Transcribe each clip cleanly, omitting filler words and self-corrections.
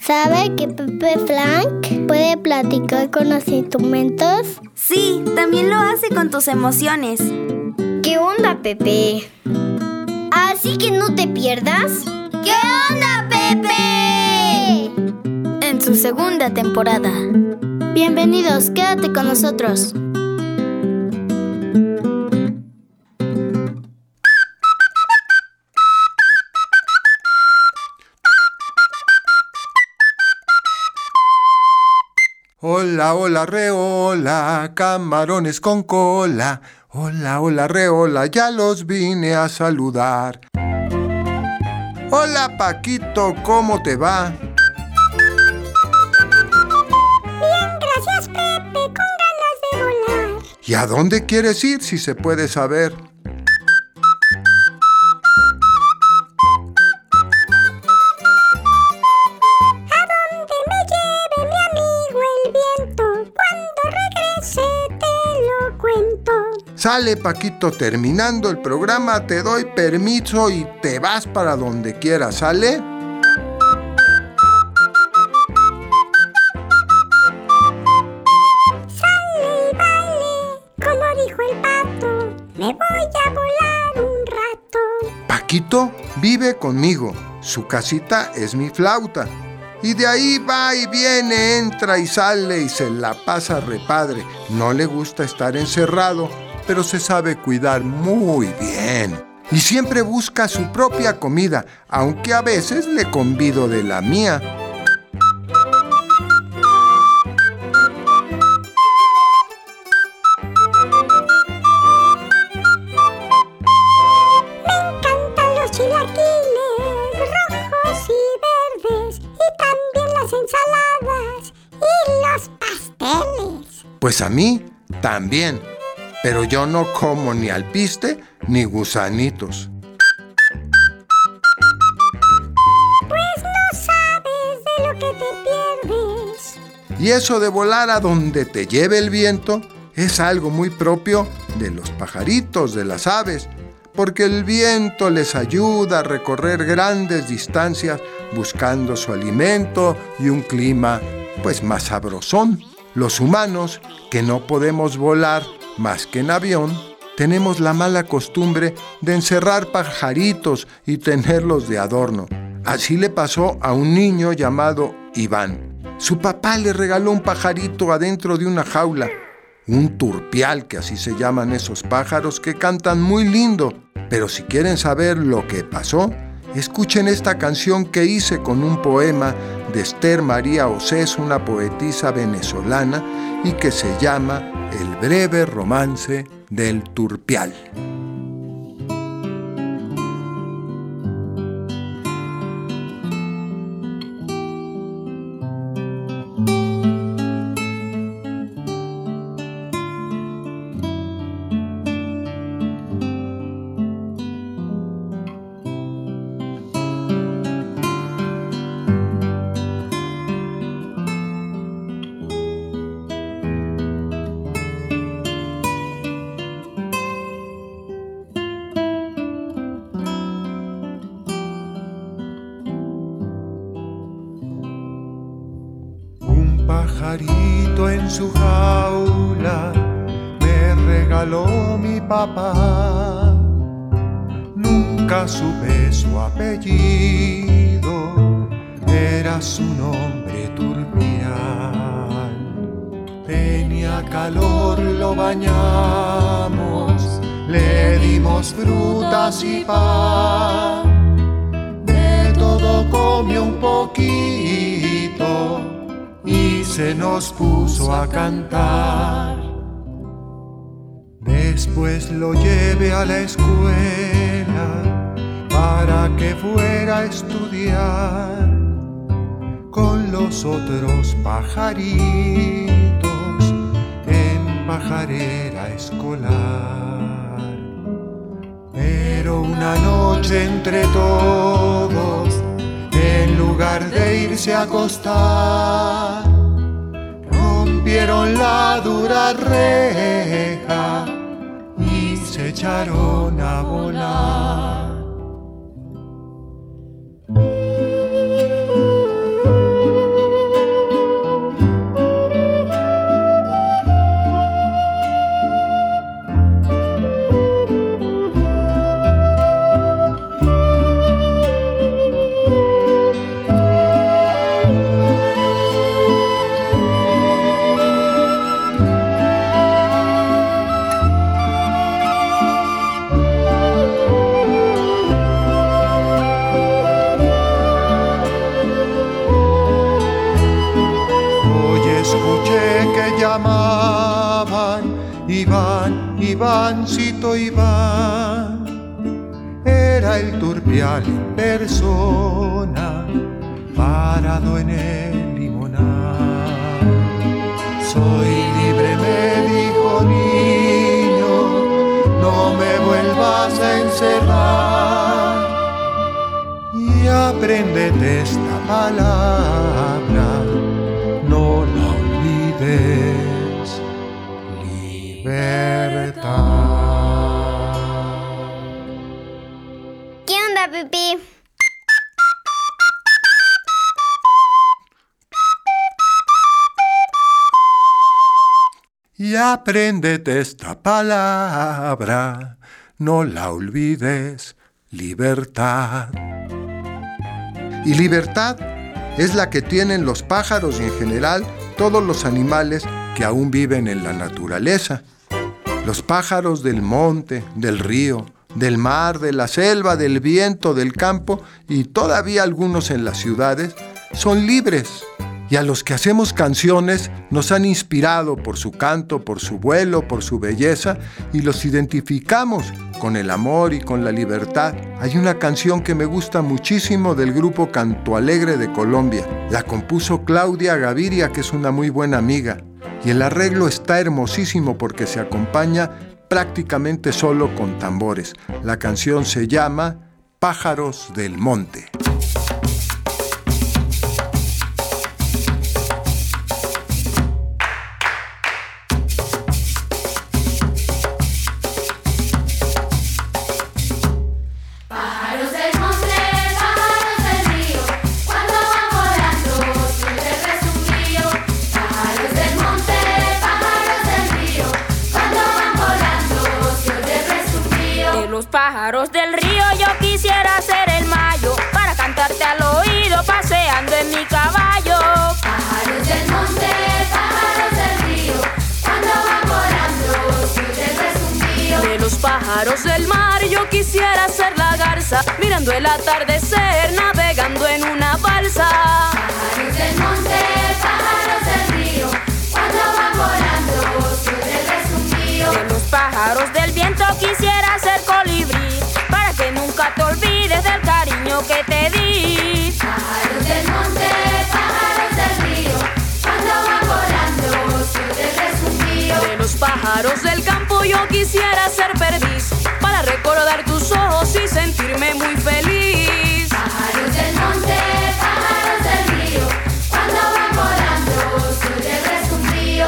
¿Sabe que Pepe Frank puede platicar con los instrumentos? Sí, también lo hace con tus emociones. ¿Qué onda, Pepe? Así que no te pierdas. ¿Qué onda, Pepe? En su segunda temporada. Bienvenidos, quédate con nosotros. Hola, hola, reola, camarones con cola. Hola, hola, reola, ya los vine a saludar. Hola, Paquito, ¿cómo te va? Bien, gracias, Pepe, con ganas de volar. ¿Y a dónde quieres ir, si se puede saber? Sale, Paquito, terminando el programa te doy permiso y te vas para donde quieras, ¿sale? Sale y vale, como dijo el pato, me voy a volar un rato. Paquito vive conmigo, su casita es mi flauta. Y de ahí va y viene, entra y sale y se la pasa repadre. No le gusta estar encerrado, pero se sabe cuidar muy bien. Y siempre busca su propia comida, aunque a veces le convido de la mía. Me encantan los chilaquiles rojos y verdes, y también las ensaladas y los pasteles. Pues a mí también. Pero yo no como ni alpiste ni gusanitos. Pues no sabes de lo que te pierdes. Y eso de volar a donde te lleve el viento es algo muy propio de los pajaritos, de las aves, porque el viento les ayuda a recorrer grandes distancias buscando su alimento y un clima pues más sabrosón. Los humanos, que no podemos volar más que en avión, tenemos la mala costumbre de encerrar pajaritos y tenerlos de adorno. Así le pasó a un niño llamado Iván. Su papá le regaló un pajarito adentro de una jaula, un turpial, que así se llaman esos pájaros que cantan muy lindo. Pero si quieren saber lo que pasó, escuchen esta canción que hice con un poema de Esther María Osés, una poetisa venezolana, y que se llama El breve romance del turpial. Pajarito en su jaula me regaló mi papá. Nunca supe su apellido, era su nombre turpial. Tenía calor, lo bañamos, le dimos frutas y pan. De todo comió un poquito y se nos puso a cantar. Después lo llevé a la escuela para que fuera a estudiar con los otros pajaritos en pajarera escolar. Pero una noche entre todos, en lugar de irse a acostar, rompieron la dura reja y se echaron a volar. Ivancito Iván era el turpial en persona, parado en el limonar. Soy libre, me dijo, niño, no me vuelvas a encerrar. Y apréndete esta palabra, no la olvides: libertad. ¿Qué onda, Pipi? Y apréndete esta palabra, no la olvides: libertad. Y libertad es la que tienen los pájaros y en general todos los animales que aún viven en la naturaleza. Los pájaros del monte, del río, del mar, de la selva, del viento, del campo y todavía algunos en las ciudades son libres. Y a los que hacemos canciones nos han inspirado por su canto, por su vuelo, por su belleza, y los identificamos con el amor y con la libertad. Hay una canción que me gusta muchísimo del grupo Canto Alegre de Colombia. La compuso Claudia Gaviria, que es una muy buena amiga. Y el arreglo está hermosísimo porque se acompaña prácticamente solo con tambores. La canción se llama Pájaros del Monte. Pájaros del río, yo quisiera ser el mayo para cantarte al oído paseando en mi caballo. Pájaros del monte, pájaros del río, cuando van volando se oye el resumbío. De los pájaros del mar, yo quisiera ser la garza mirando el atardecer, navegando en una balsa. Pájaros del monte, pájaros del río, cuando van volando se oye el resumbío. De los pájaros del viento quisiera ser colibrí para que nunca te olvides del cariño que te di. Pájaros del monte, pájaros del río, cuando van volando se oye el resumbío. De los pájaros del campo yo quisiera ser perdiz para recordar tus ojos y sentirme muy feliz. Pájaros del monte, pájaros del río, cuando van volando se oye el resumbío.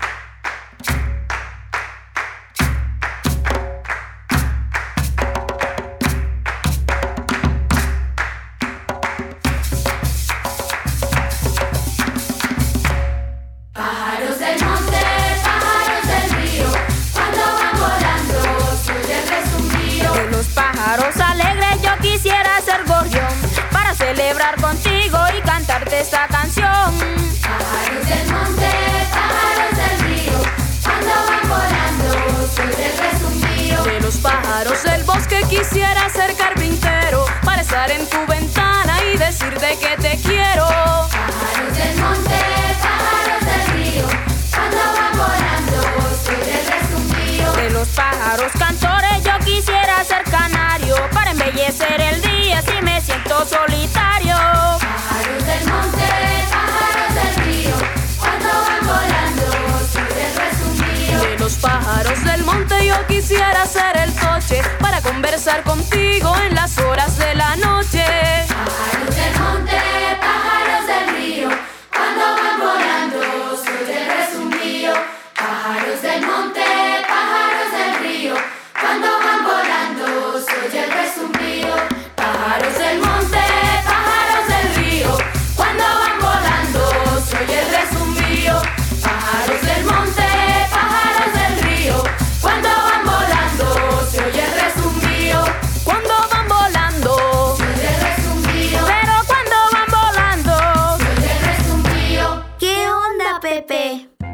Pájaros del monte, pájaros del río, cuando van volando se oye el resumbío. De los pájaros alegres yo quisiera ser gorrión para celebrar contigo y cantarte esta canción. Pájaros del monte, pájaros del río, cuando van volando se oye el resumbío. De los pájaros del bosque quisiera ser carpintero para estar en tu ventana y decirte que te quiero. Pájaros del monte, pájaros del río, cuando van volando se oye el resumbío. De los pájaros cantores yo quisiera ser canario para embellecer el día si me siento solitario. Pájaros del monte, pájaros del río, cuando van volando se oye el resumbío. De los pájaros del monte yo quisiera ser el coche para conversar contigo en las horas de la noche. Pájaros del monte, pájaros del río, cuando van volando se oye el resumbío. Pájaros del monte, pájaros del río, cuando van volando se oye el resumbío. Pájaros del monte, pájaros del río, cuando van volando se oye el resumbío. Pájaros del monte, pájaros del río, cuando van volando se oye el resumbío. Cuando van volando, Se oye el resumbío, pero cuando van volando. se oye el resumbío. ¿Qué onda, Pepe?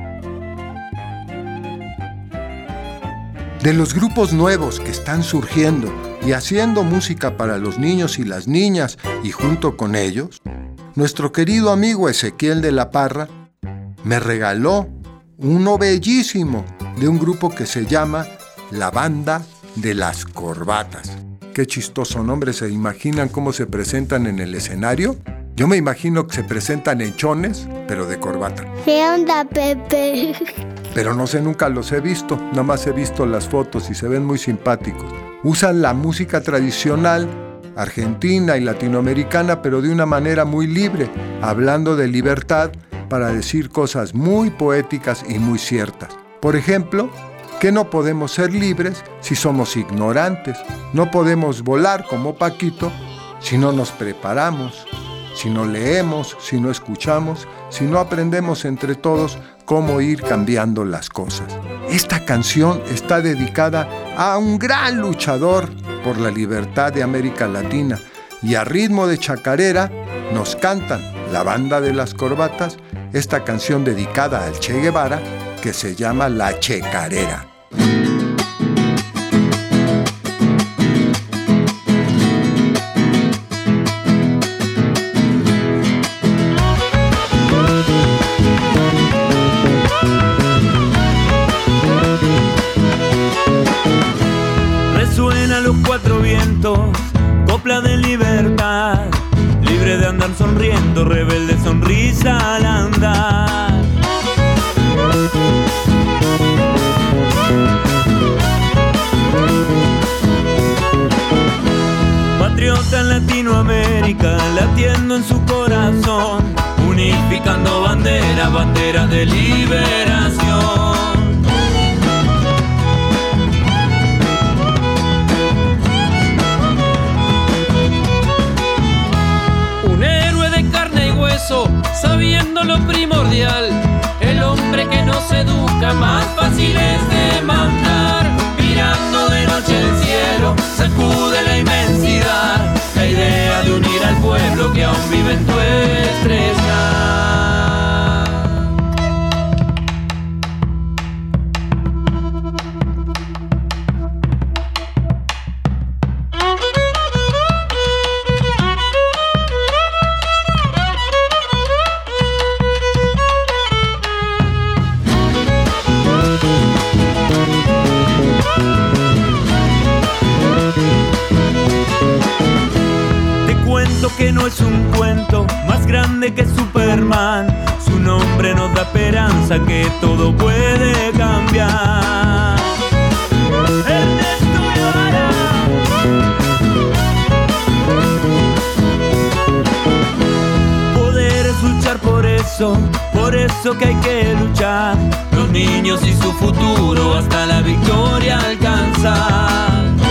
De los grupos nuevos que están surgiendo y haciendo música para los niños y las niñas y junto con ellos, nuestro querido amigo Ezequiel de la Parra me regaló uno bellísimo de un grupo que se llama La Banda de las Corbatas. Qué chistoso nombre. ¿Se imaginan cómo se presentan en el escenario? Yo me imagino que se presentan en chones, pero de corbata. ¿Qué onda, Pepe? Pero no sé, nunca los he visto. Nada más he visto las fotos y se ven muy simpáticos. Usan la música tradicional argentina y latinoamericana, pero de una manera muy libre, hablando de libertad para decir cosas muy poéticas y muy ciertas. Por ejemplo, que no podemos ser libres si somos ignorantes. No podemos volar como Paquito si no nos preparamos, si no leemos, si no escuchamos, si no aprendemos entre todos cómo ir cambiando las cosas. Esta canción está dedicada a un gran luchador por la libertad de América Latina y a ritmo de chacarera nos cantan la Banda de las Corbatas esta canción dedicada al Che Guevara que se llama La Checarera. Resuena los cuatro vientos, copla de libertad, libre de andar sonriendo, rebelde sonrisa al andar. Patriota en Latinoamérica, latiendo en su corazón, unificando banderas, banderas de liberación. Sabiendo lo primordial, el hombre que no se educa más fácil es de mandar. Mirando de noche el cielo, sacude la inmensidad, la idea de unir al pueblo que aún vive en tu estrella. Que no es un cuento más grande que Superman. Su nombre nos da esperanza que todo puede cambiar. Ernesto Guevara. Poder es luchar por eso que hay que luchar. Los niños y su futuro hasta la victoria alcanzar.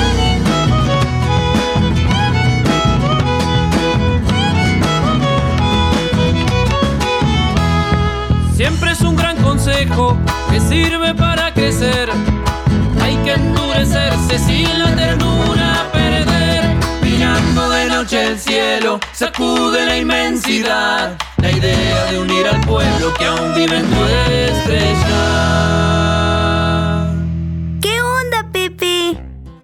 Siempre es un gran consejo que sirve para crecer. Hay que endurecerse sin la ternura perder. Mirando de noche el cielo, sacude la inmensidad, la idea de unir al pueblo que aún vive en tu estrella. ¿Qué onda, Pepe?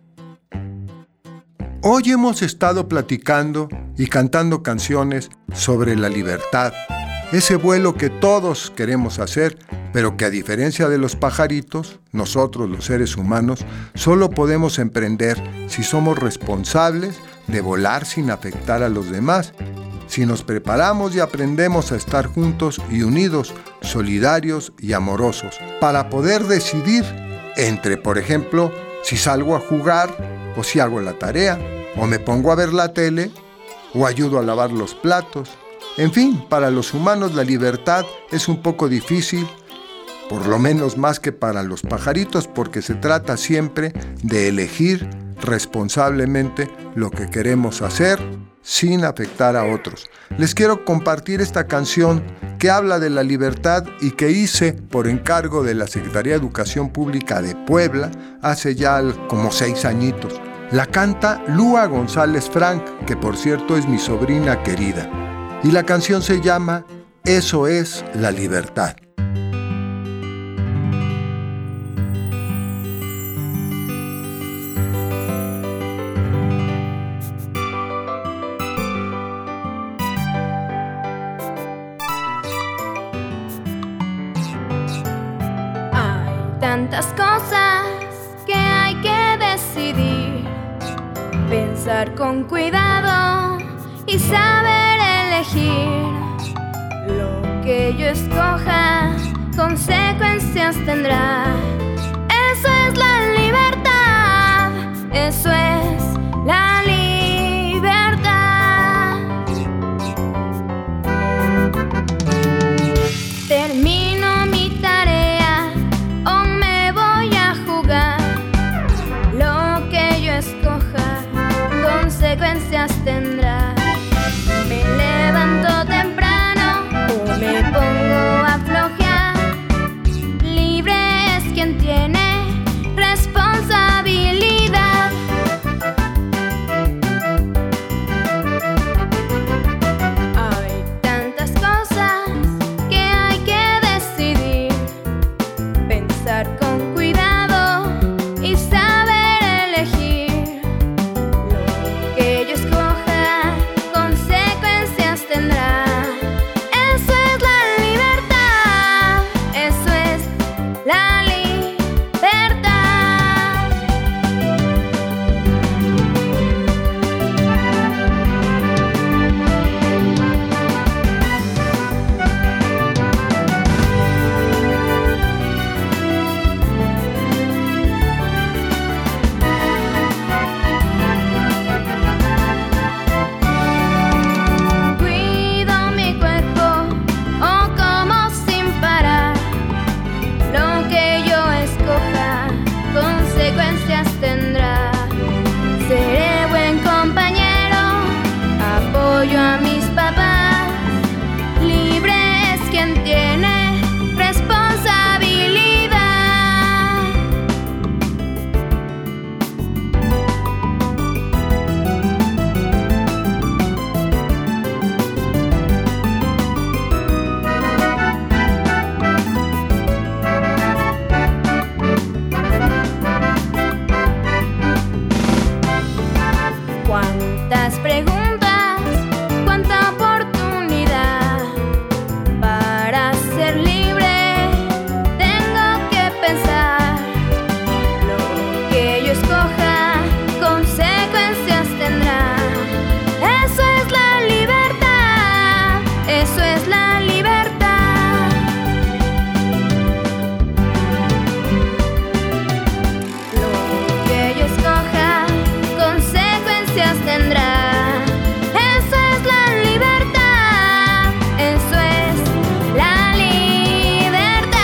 Hoy hemos estado platicando y cantando canciones sobre la libertad. Ese vuelo que todos queremos hacer, pero que a diferencia de los pajaritos, nosotros los seres humanos, solo podemos emprender si somos responsables de volar sin afectar a los demás, si nos preparamos y aprendemos a estar juntos y unidos, solidarios y amorosos, para poder decidir entre, por ejemplo, si salgo a jugar o si hago la tarea, o me pongo a ver la tele o ayudo a lavar los platos. En fin, para los humanos la libertad es un poco difícil, por lo menos más que para los pajaritos, porque se trata siempre de elegir responsablemente lo que queremos hacer sin afectar a otros. Les quiero compartir esta canción que habla de la libertad y que hice por encargo de la Secretaría de Educación Pública de Puebla hace ya como 6 añitos. La canta Lua González Frank, que por cierto es mi sobrina querida. Y la canción se llama Eso es la libertad. Hay tantas cosas que hay Pensar con cuidado y saber elegir. Lo que yo escoja, consecuencias tendrá. Eso es la libertad. Eso es la libertad. Termino mi tarea o me voy a jugar. Lo que yo escoja, consecuencias tendrá. Me levanto temprano o me pongo a flojear. Libre es quien tiene responsabilidad. Hay tantas cosas que hay que decidir. Pensar con cuidado y saber elegir. Lo que yo escoja, consecuencias tendrá. Eso es la libertad. Eso es la libertad. Cuido mi cuerpo o como sin parar. Lo que yo escoja, consecuencias tendrá. Seré buen compañero, apoyo a mis papás. Libre es quien tiene responsabilidad. Cuántas preguntas, cuánta oportunidad. Para ser libre tengo que pensar. Lo que yo escoja, consecuencias tendrá. Eso es la libertad. Eso es la libertad. Lo que yo escoja, consecuencias tendrá. Eso es la libertad. Eso es la libertad.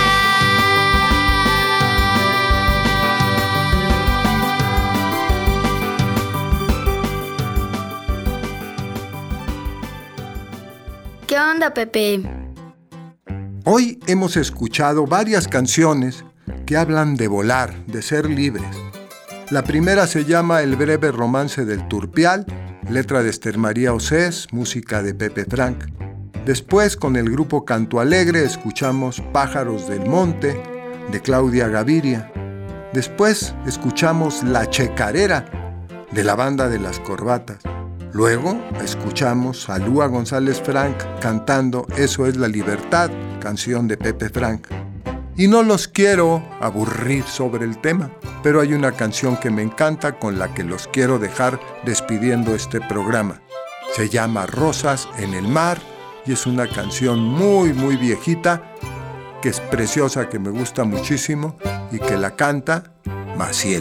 ¿Qué onda, Pepe? Hoy hemos escuchado varias canciones que hablan de volar, de ser libres. La primera se llama El breve romance del Turpial, letra de Esther María Osés, música de Pepe Frank. Después, con el grupo Canto Alegre, escuchamos Pájaros del Monte, de Claudia Gaviria. Después, escuchamos La Checarera, de la Banda de las Corbatas. Luego, escuchamos a Lua González Frank cantando Eso es la libertad, canción de Pepe Frank. Y no los quiero aburrir sobre el tema, pero hay una canción que me encanta con la que los quiero dejar despidiendo este programa. Se llama Rosas en el Mar y es una canción muy viejita, que es preciosa, que me gusta muchísimo y que la canta Maciel.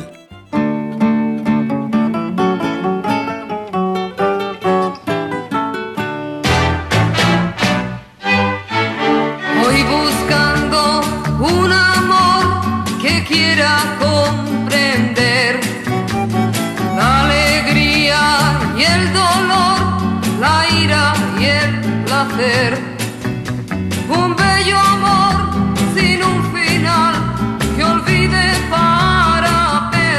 Voy buscando un amor que quiera comprender la alegría y el dolor, la ira y el placer. Un bello amor sin un final que olvide para perder.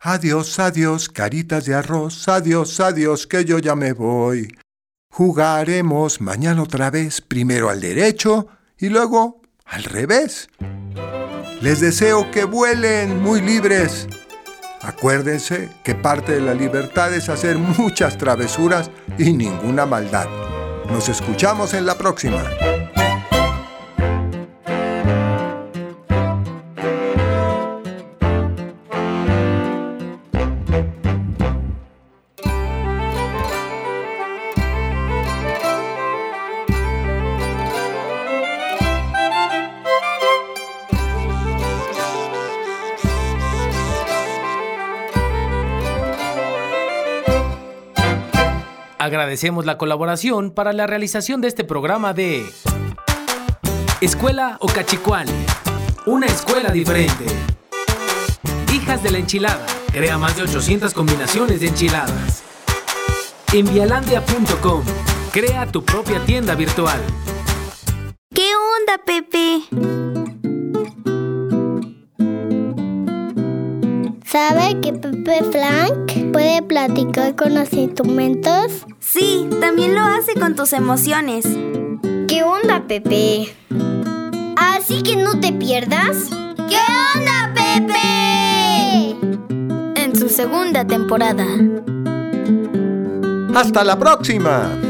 Adiós, adiós, caritas de arroz, adiós, adiós, que yo ya me voy. Jugaremos mañana otra vez, primero al derecho y luego al revés. Les deseo que vuelen muy libres. Acuérdense que parte de la libertad es hacer muchas travesuras y ninguna maldad. Nos escuchamos en la próxima. Agradecemos la colaboración para la realización de este programa de Escuela Ocachicuale, una escuela diferente. Hijas de la Enchilada, crea más de 800 combinaciones de enchiladas. Envialandia.com, crea tu propia tienda virtual. ¿Qué onda, Pepe? ¿Sabe que Pepe Flank puede platicar con los instrumentos? Sí, también lo hace con tus emociones. ¿Qué onda, Pepe? Así que no te pierdas. ¿Qué onda, Pepe? En su segunda temporada. ¡Hasta la próxima!